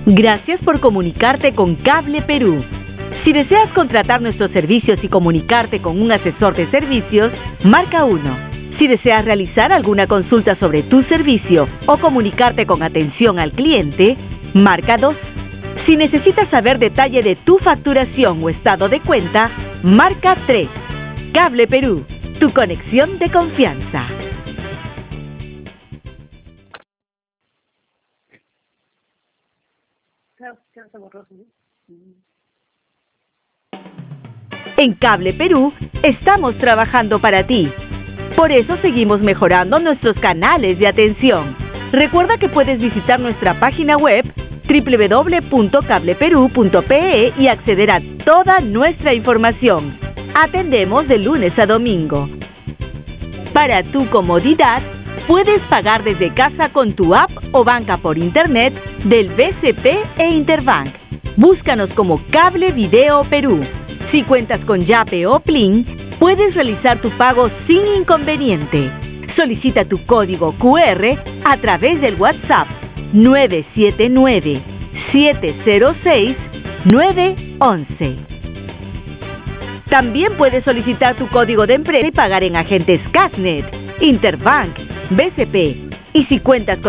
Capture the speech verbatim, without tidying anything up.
Gracias por comunicarte con Cable Perú. Si deseas contratar nuestros servicios y comunicarte con un asesor de servicios, marca uno. Si deseas realizar alguna consulta sobre tu servicio o comunicarte con atención al cliente, marca dos. Si necesitas saber detalle de tu facturación o estado de cuenta, marca tres. Cable Perú, tu conexión de confianza. En Cable Perú estamos trabajando para ti. Por eso seguimos mejorando nuestros canales de atención. Recuerda que puedes visitar nuestra página web doble u doble u doble u punto cable perú punto pe e y acceder a toda nuestra información. Atendemos de lunes a domingo. Para tu comodidad, puedes pagar desde casa con tu app o banca por internet del B C P e Interbank. Búscanos como Cable Video Perú. Si cuentas con Yape o Plin, puedes realizar tu pago sin inconveniente. Solicita tu código cu erre a través del WhatsApp nueve siete nueve, siete cero seis, nueve uno uno. También puedes solicitar tu código de empresa y pagar en agentes Casnet, Interbank, B C P. Y si cuentas con